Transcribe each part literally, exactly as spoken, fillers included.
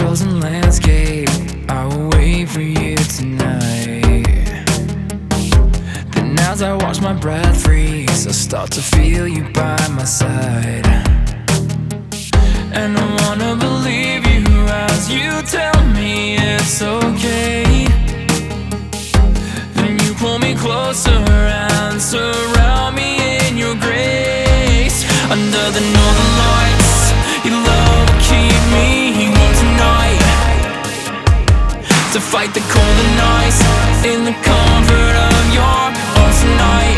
frozen landscape, I will wait for you tonight. Then as I watch my breath freeze, I start to feel you by my side. And I wanna believe you as you tell me it's okay. Then you pull me closer and surround me in your grace. Under the northern lights, your love will keep me warm tonight, to fight the cold and ice in the comfort of your arms tonight.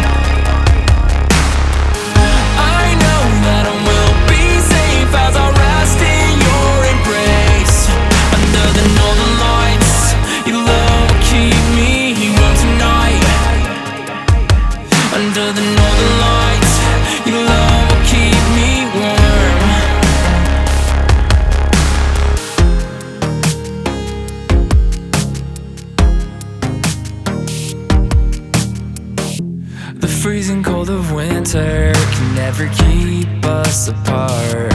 I know that I will be safe as I rest in your embrace. Under the northern lights, your love will keep me warm tonight. Under the northern lights, your love will keep me warm. The freezing cold of winter can never keep us apart,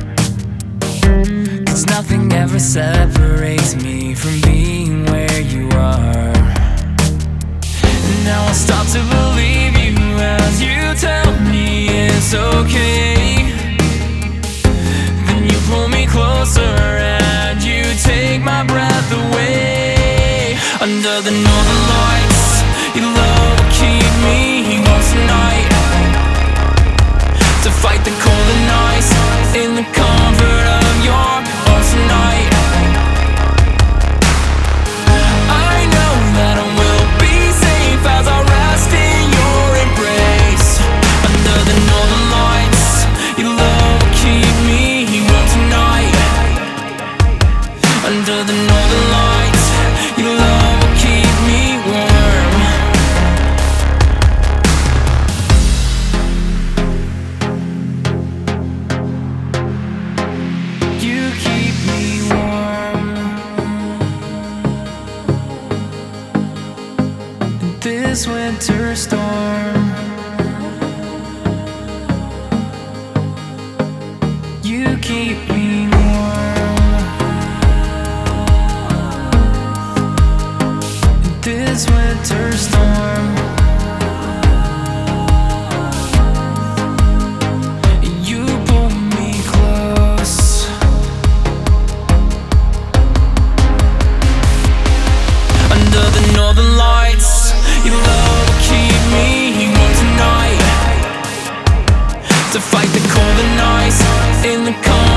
'cause nothing ever separates me from being where you are. And now I start to believe you as you tell me it's okay. Then you pull me closer and you take my breath away. Under the northern lights, your love will keep me warm tonight, to fight the cold and ice in the comfort of your arms tonight. I know that I will be safe as I rest in your embrace. Under the northern lights, your love will keep me warm tonight. Under the northern lights, your love will keep me warm. You keep me warm in this winter storm. You keep me warm in this winter storm. You pull me close. Under the northern lights, your love will keep me warm tonight, to fight the cold and ice in the cold.